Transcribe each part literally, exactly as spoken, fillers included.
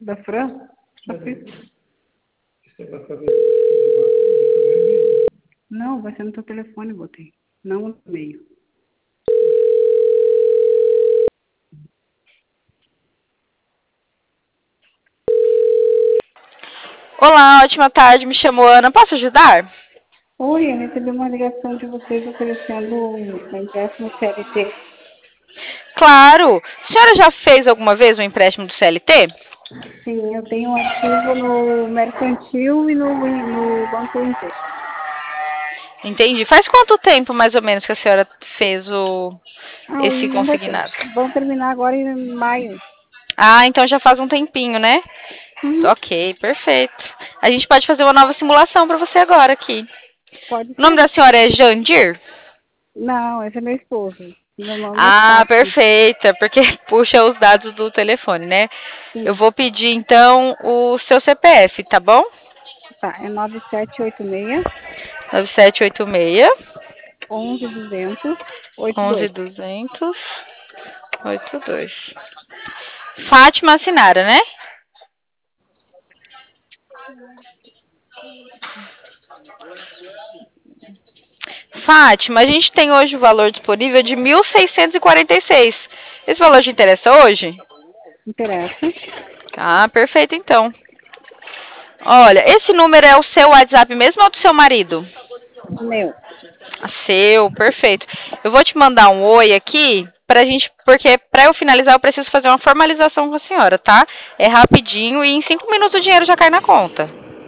Da Fran? Isso é para fazer o Não, vai ser no teu telefone, botei. Não no e-mail. Olá, ótima tarde, me chamo Ana, posso ajudar? Oi, eu recebi uma ligação de vocês oferecendo um empréstimo C L T. Claro! A senhora já fez alguma vez um empréstimo do C L T? Sim, eu tenho um ativo no Mercantil e no, no Banco Inter. Entendi. Faz quanto tempo, mais ou menos, que a senhora fez o Ah, esse e ainda consignado? vão terminar agora em maio. Ah, então já faz um tempinho, né? Uhum. Ok, perfeito. A gente pode fazer uma nova simulação para você agora aqui. Pode O nome ser? da senhora é Jandir? Não, esse é meu esposo. Meu nome é Ah, Fátima. perfeita, porque puxa os dados do telefone, né? Eu Sim, vou pedir então o seu C P F, tá bom? tá. É nove sete oito seis, nove sete oito seis, onze duzentos, oitenta e onze dois. duzentos, oitenta e dois. Fátima Sinara, né? Fátima, a gente tem hoje o valor disponível de mil seiscentos e quarenta e seis. Esse valor te interessa hoje? Interessa? Ah, perfeito então. Olha, esse número é o seu WhatsApp mesmo ou do seu marido? Meu. Seu, perfeito. Eu vou te mandar um oi aqui pra gente, porque pra eu finalizar eu preciso fazer uma formalização com a senhora, tá? É rapidinho e em cinco minutos o dinheiro já cai na conta.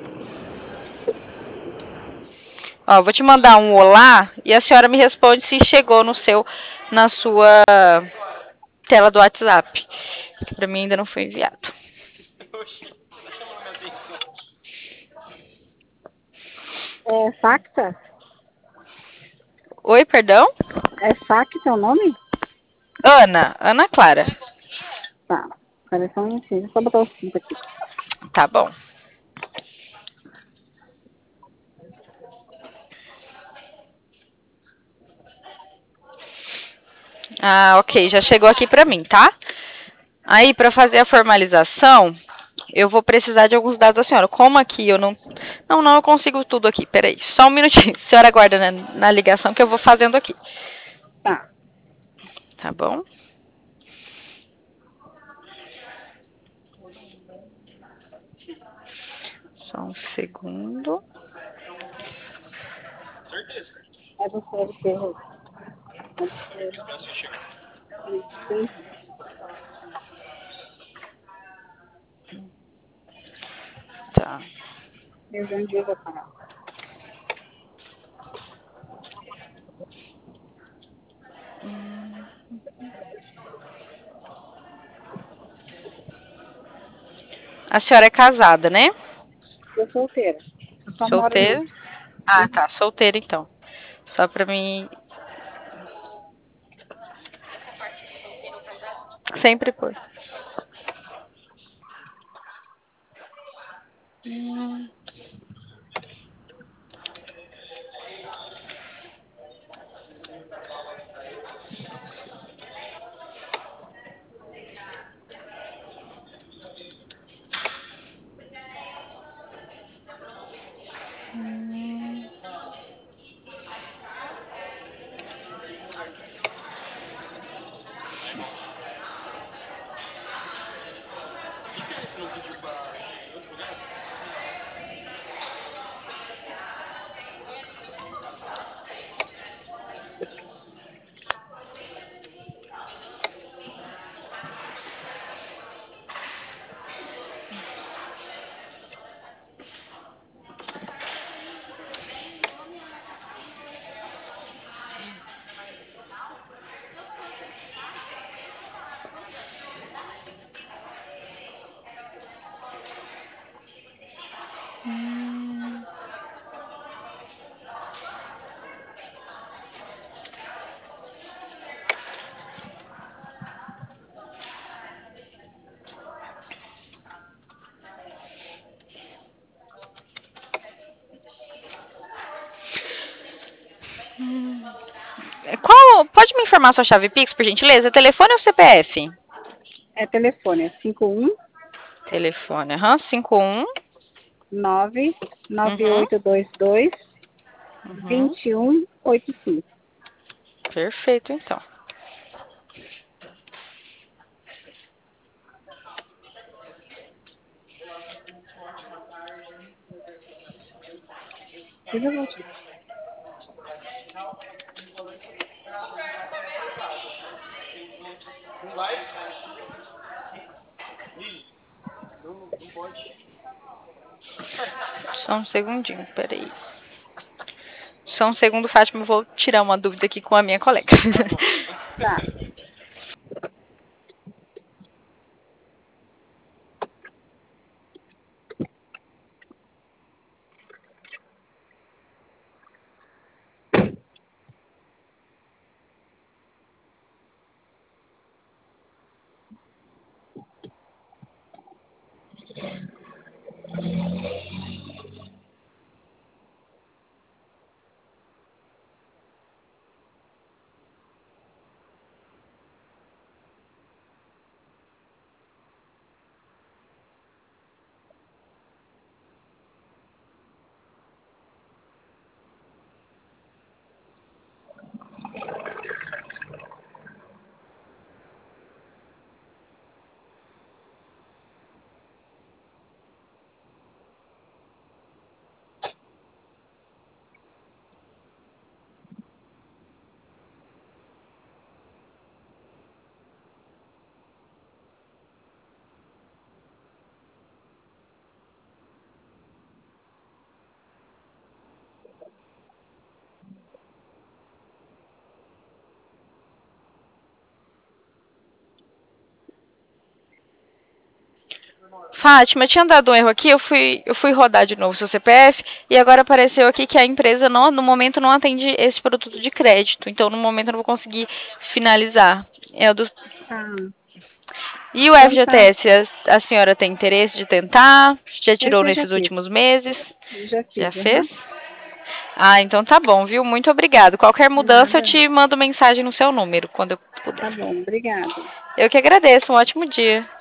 Ó, vou te mandar um olá e a senhora me responde se chegou no seu, na sua tela do WhatsApp. Que pra mim ainda não foi enviado. É Facta? Oi, perdão? É Facta o nome? Ana, Ana Clara. Tá. Espera só um minutinho. Deixa eu só botar o cinto aqui. Tá bom. Ah, ok, já chegou aqui pra mim, tá? Aí, pra fazer a formalização, eu vou precisar de alguns dados da senhora. Como aqui eu não... Não, não, eu consigo tudo aqui. Peraí, só um minutinho. A senhora aguarda na, na ligação que eu vou fazendo aqui. Tá. Tá bom? Só um segundo. É do C L T. É do C L T. Tá. Eu já enviei a parar. A senhora é casada, né? Eu sou solteira. Eu só moro Solteira? junto. Ah, Uhum. tá. Solteira, então. Só pra mim... Sempre por. Hum. Hum. Hum. Qual, pode me informar sua chave Pix, por gentileza? Telefone ou C P F? É telefone. É cinco um Telefone, aham, cinco um. nove nove Uhum, oito dois dois uhum. dois um oito cinco. Perfeito, então. Eu já volto. Só um segundinho, peraí. Só um segundo, Fátima, eu vou tirar uma dúvida aqui com a minha colega. Tá. Fátima, tinha dado um erro aqui, eu fui, eu fui rodar de novo o seu C P F e agora apareceu aqui que a empresa não, no momento não atende esse produto de crédito. Então, no momento eu não vou conseguir finalizar. É o do... Ah, E o então tá. F G T S, a, a senhora tem interesse de tentar? Já tirou Esse eu já nesses fiz. últimos meses? Já Já fiz, aham. fez? Ah, então tá bom, viu? Muito obrigado. Qualquer mudança eu Nada. te mando mensagem no seu número quando eu puder. Tá bom, obrigada. Eu que agradeço. Um ótimo dia.